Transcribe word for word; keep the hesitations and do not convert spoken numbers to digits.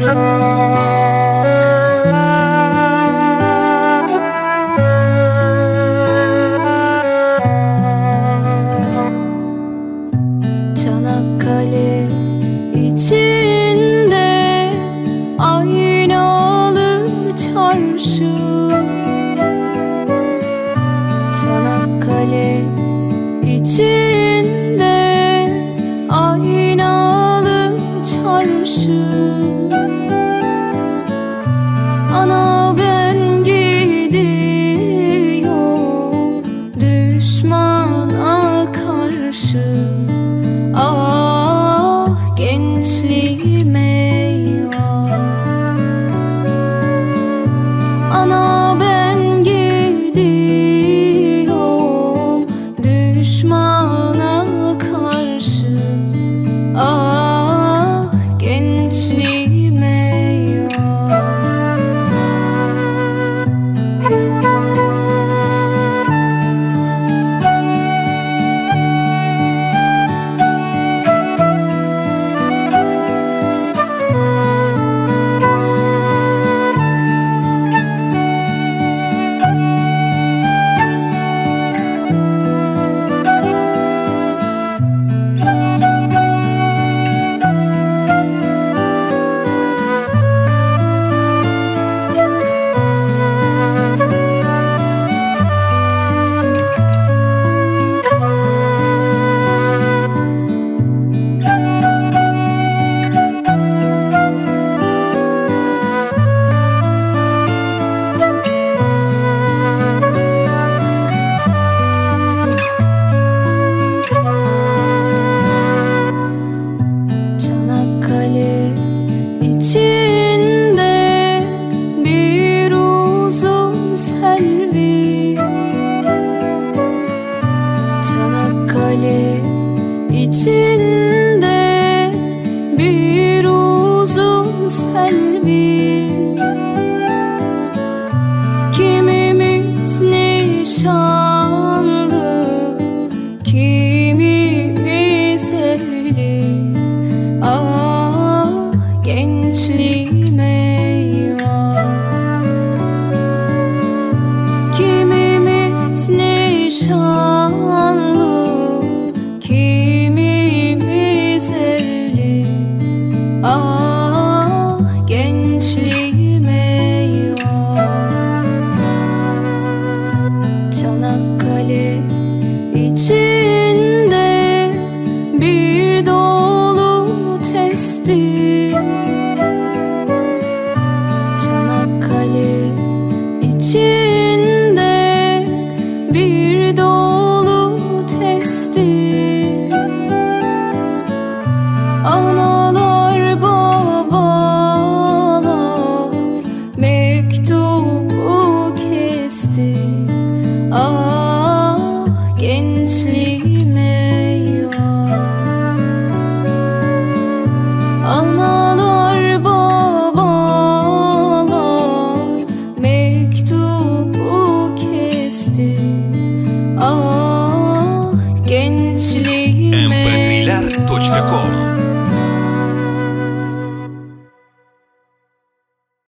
Çanakkale içinde aynalı çarşı, Çanakkale içinde aynalı çarşı. Ana ben gidiyorum düşmana karşı. Ah gençliğime eyvah. Ana ben gidiyorum düşmana karşı. Ah gençliğime eyvah. Çanakkale içinde bir uzun selvi, Çanakkale içinde bir uzun selvi. Kimimiz nişanlı, kimimiz evli. Ah gençliğime eyvah. Kimimiz nişanlı, kimimiz evli. Ah gençliğime eyvah. Çanakkale içinde bir dolu testi, Çanakkale içinde bir dolu testi. Analar babalar mektubu kesti. Ah gençliğime eyvah. Analar babalar mektubu kesti. Ah gençliğime эм пэ три точка ком